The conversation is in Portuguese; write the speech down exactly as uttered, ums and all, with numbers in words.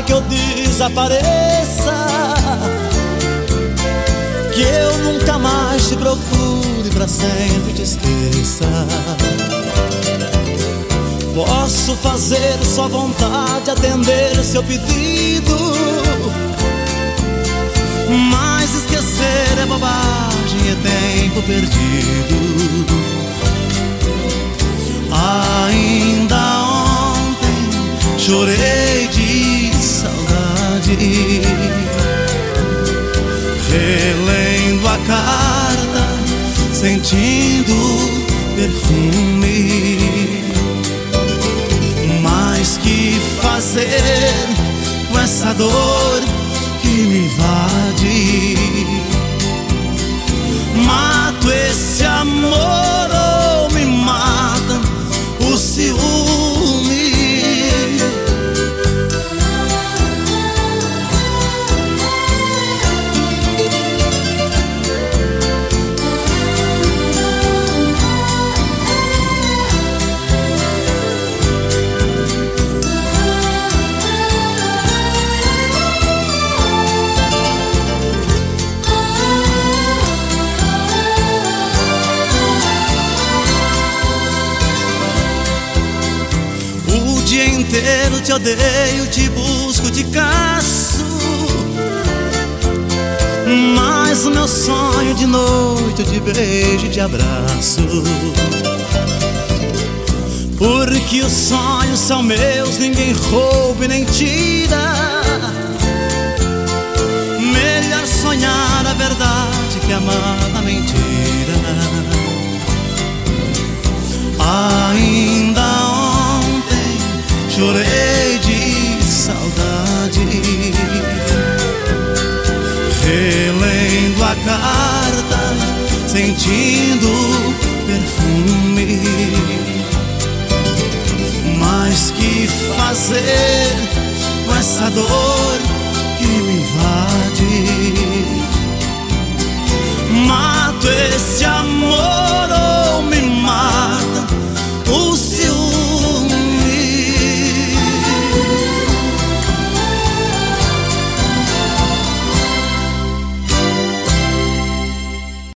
que eu desapareça, que eu nunca mais te procure, pra sempre te esqueça. Posso fazer sua vontade, atender seu pedido, mas esquecer é bobagem, é tempo perdido. Ainda ontem chorei de saudade, relendo a carta, sentindo perfume. Mas que fazer com essa dor que me invade? Mato esse amor ou me mata o ciúme? O dia inteiro te odeio, te busco, te caço, mas o meu sonho de noite eu te beijo e te abraço. Porque os sonhos são meus, ninguém rouba e nem tira. Melhor sonhar a verdade que amar a mentira. Ainda ontem chorei de saudade, relendo a carta, sentindo perfume. Mas que fazer com essa dor que me invade?